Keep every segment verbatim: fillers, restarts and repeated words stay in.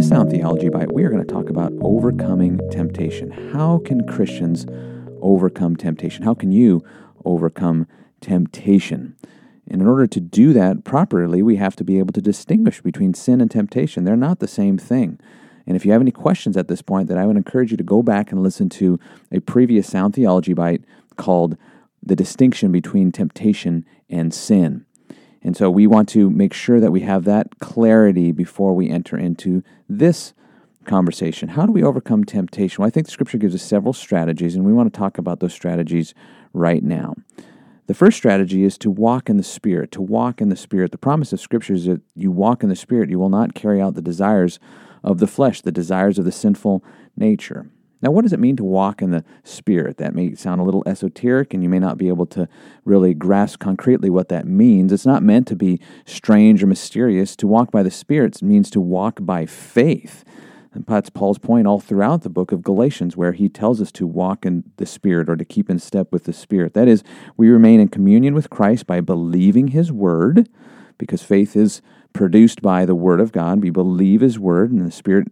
this Sound Theology Bite, we are going to talk about overcoming temptation. How can Christians overcome temptation? How can you overcome temptation? And in order to do that properly, we have to be able to distinguish between sin and temptation. They're not the same thing. And if you have any questions at this point, then I would encourage you to go back and listen to a previous Sound Theology Bite called The Distinction Between Temptation and Sin. And so we want to make sure that we have that clarity before we enter into this conversation. How do we overcome temptation? Well, I think the Scripture gives us several strategies, and we want to talk about those strategies right now. The first strategy is to walk in the Spirit, to walk in the Spirit. The promise of Scripture is that you walk in the Spirit, you will not carry out the desires of the flesh, the desires of the sinful nature. Now, what does it mean to walk in the Spirit? That may sound a little esoteric, and you may not be able to really grasp concretely what that means. It's not meant to be strange or mysterious. To walk by the Spirit means to walk by faith. And that's Paul's point all throughout the book of Galatians, where he tells us to walk in the Spirit or to keep in step with the Spirit. That is, we remain in communion with Christ by believing His Word, because faith is produced by the Word of God. We believe His Word, and the Spirit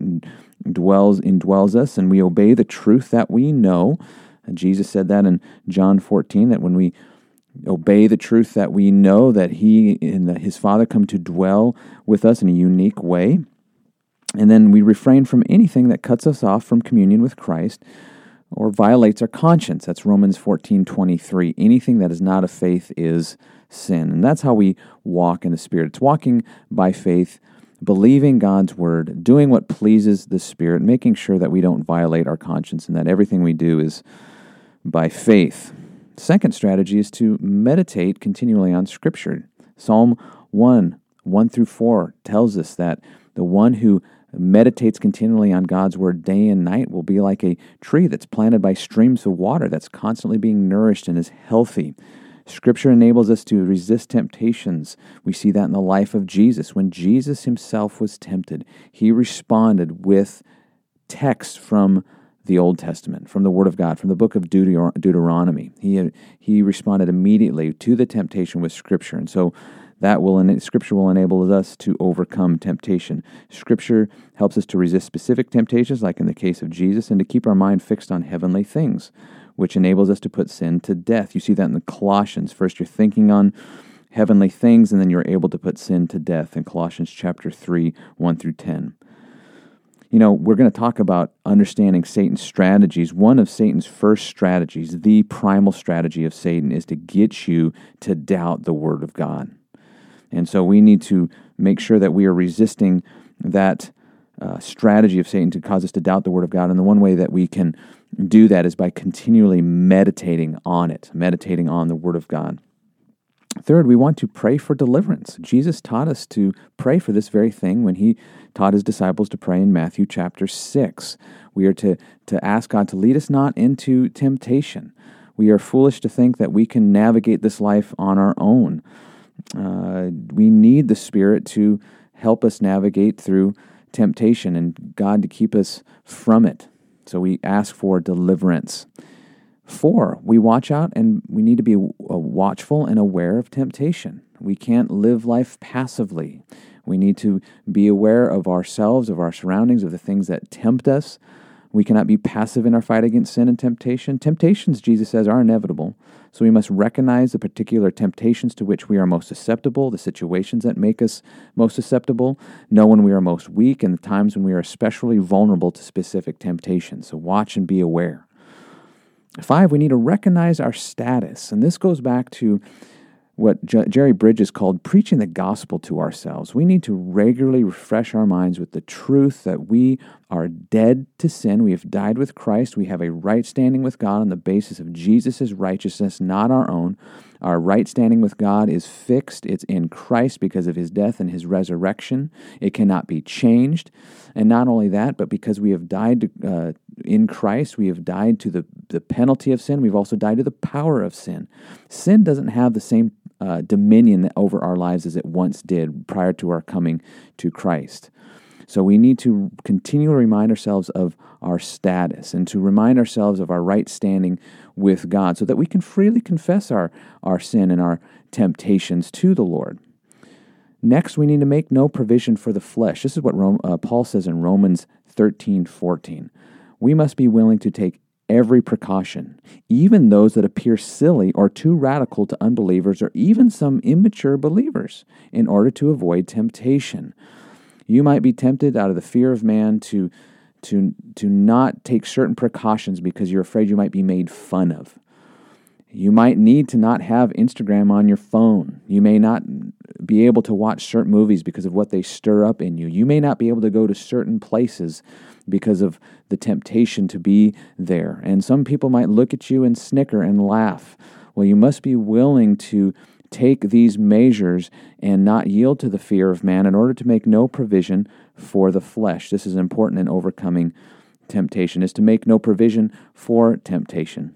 dwells indwells us, and we obey the truth that we know. And Jesus said that in John fourteen, that when we obey the truth that we know, that He and that His Father come to dwell with us in a unique way. And then we refrain from anything that cuts us off from communion with Christ or violates our conscience. That's Romans fourteen twenty-three. Anything that is not of faith is sin. And that's how we walk in the Spirit. It's walking by faith, believing God's Word, doing what pleases the Spirit, making sure that we don't violate our conscience and that everything we do is by faith. Second strategy is to meditate continually on Scripture. Psalm one, one through four tells us that the one who meditates continually on God's Word day and night will be like a tree that's planted by streams of water, that's constantly being nourished and is healthy. Scripture enables us to resist temptations. We see that in the life of Jesus. When Jesus Himself was tempted, He responded with texts from the Old Testament, from the Word of God, from the book of Deuter- Deuteronomy. He he responded immediately to the temptation with Scripture. And so that will Scripture will enable us to overcome temptation. Scripture helps us to resist specific temptations, like in the case of Jesus, and to keep our mind fixed on heavenly things, which enables us to put sin to death. You see that in the Colossians. First, you're thinking on heavenly things, and then you're able to put sin to death in Colossians chapter three, one through ten. You know, we're going to talk about understanding Satan's strategies. One of Satan's first strategies, the primal strategy of Satan, is to get you to doubt the Word of God. And so we need to make sure that we are resisting that uh, strategy of Satan to cause us to doubt the Word of God. And the one way that we can do that is by continually meditating on it, meditating on the Word of God. Third, we want to pray for deliverance. Jesus taught us to pray for this very thing when He taught His disciples to pray in Matthew chapter six. We are to, to ask God to lead us not into temptation. We are foolish to think that we can navigate this life on our own. Uh, we need the Spirit to help us navigate through temptation and God to keep us from it. So we ask for deliverance. Four, we watch out and we need to be watchful and aware of temptation. We can't live life passively. We need to be aware of ourselves, of our surroundings, of the things that tempt us. We cannot be passive in our fight against sin and temptation. Temptations, Jesus says, are inevitable. So we must recognize the particular temptations to which we are most susceptible, the situations that make us most susceptible, know when we are most weak, and the times when we are especially vulnerable to specific temptations. So watch and be aware. Five, we need to recognize our status. And this goes back to what J- Jerry Bridges called preaching the gospel to ourselves. We need to regularly refresh our minds with the truth that we are dead to sin. We have died with Christ. We have a right standing with God on the basis of Jesus' righteousness, not our own. Our right standing with God is fixed. It's in Christ because of His death and His resurrection. It cannot be changed. And not only that, but because we have died to, uh, in Christ, we have died to the, the penalty of sin. We've also died to the power of sin. Sin doesn't have the same uh, dominion over our lives as it once did prior to our coming to Christ. So we need to continually remind ourselves of our status and to remind ourselves of our right standing with God so that we can freely confess our, our sin and our temptations to the Lord. Next, we need to make no provision for the flesh. This is what Rome, uh, Paul says in Romans thirteen fourteen. We must be willing to take every precaution, even those that appear silly or too radical to unbelievers or even some immature believers, in order to avoid temptation. You might be tempted out of the fear of man to, to, to not take certain precautions because you're afraid you might be made fun of. You might need to not have Instagram on your phone. You may not be able to watch certain movies because of what they stir up in you. You may not be able to go to certain places because of the temptation to be there. And some people might look at you and snicker and laugh. Well, you must be willing to take these measures and not yield to the fear of man in order to make no provision for the flesh. This is important in overcoming temptation, is to make no provision for temptation.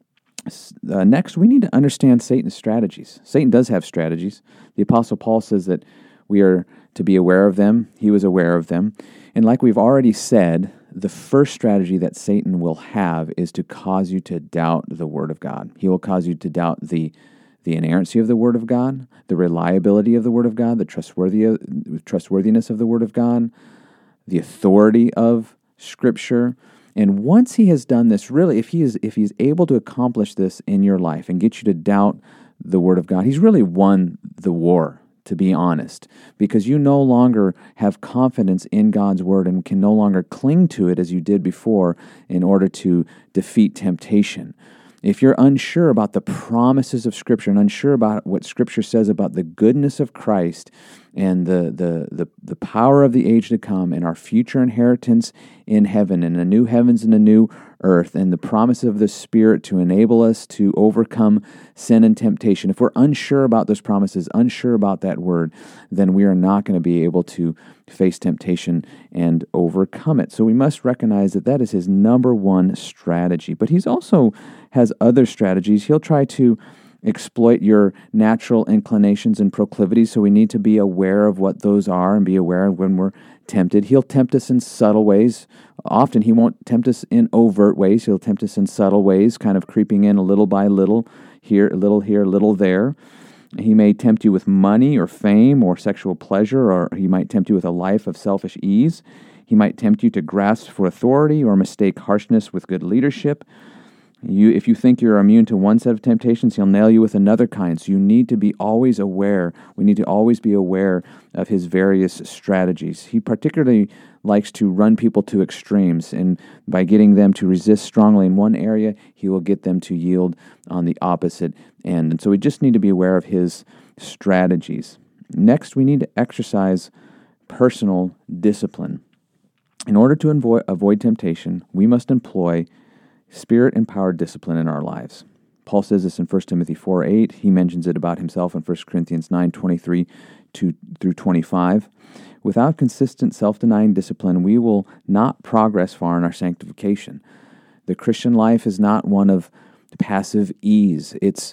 Uh, next, we need to understand Satan's strategies. Satan does have strategies. The Apostle Paul says that we are to be aware of them. He was aware of them. And like we've already said, the first strategy that Satan will have is to cause you to doubt the Word of God. He will cause you to doubt the, the inerrancy of the Word of God, the reliability of the Word of God, the trustworthy, trustworthiness of the Word of God, the authority of Scripture. And once he has done this, really, if he is if he's able to accomplish this in your life and get you to doubt the Word of God, he's really won the war, to be honest, because you no longer have confidence in God's Word and can no longer cling to it as you did before in order to defeat temptation. If you're unsure about the promises of Scripture and unsure about what Scripture says about the goodness of Christ and the, the, the, the power of the age to come and our future inheritance in heaven and the new heavens and the new earth and the promise of the Spirit to enable us to overcome sin and temptation, if we're unsure about those promises, unsure about that word, then we are not going to be able to face temptation and overcome it. So we must recognize that that is his number one strategy. But he's also has other strategies. He'll try to exploit your natural inclinations and proclivities, so we need to be aware of what those are and be aware of when we're tempted. He'll tempt us in subtle ways. Often he won't tempt us in overt ways. He'll tempt us in subtle ways, kind of creeping in a little by little, here, a little here, a little there. He may tempt you with money or fame or sexual pleasure, or he might tempt you with a life of selfish ease. He might tempt you to grasp for authority or mistake harshness with good leadership. You, if you think you're immune to one set of temptations, he'll nail you with another kind. So you need to be always aware. We need to always be aware of his various strategies. He particularly likes to run people to extremes, and by getting them to resist strongly in one area, he will get them to yield on the opposite end. And so we just need to be aware of his strategies. Next, we need to exercise personal discipline. In order to avoid, avoid temptation, we must employ Spirit-empowered discipline in our lives. Paul says this in First Timothy four eight. He mentions it about himself in First Corinthians nine twenty-three through twenty-five. Without consistent self-denying discipline, we will not progress far in our sanctification. The Christian life is not one of passive ease. It's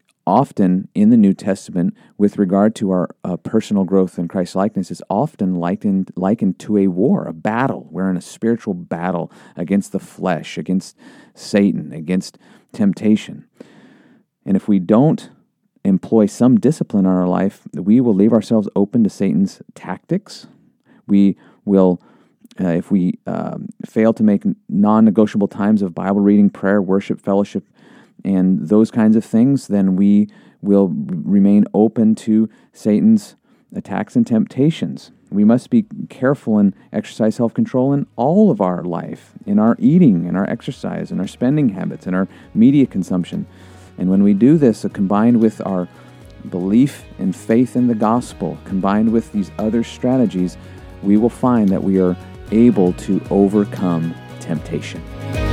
often in the New Testament, with regard to our uh, personal growth in Christ's likeness, is often likened, likened to a war, a battle. We're in a spiritual battle against the flesh, against Satan, against temptation. And if we don't employ some discipline in our life, we will leave ourselves open to Satan's tactics. We will, uh, if we um, fail to make non-negotiable times of Bible reading, prayer, worship, fellowship, and those kinds of things, then we will remain open to Satan's attacks and temptations. We must be careful and exercise self-control in all of our life, in our eating, in our exercise, in our spending habits, in our media consumption. And when we do this, uh, combined with our belief and faith in the gospel, combined with these other strategies, we will find that we are able to overcome temptation.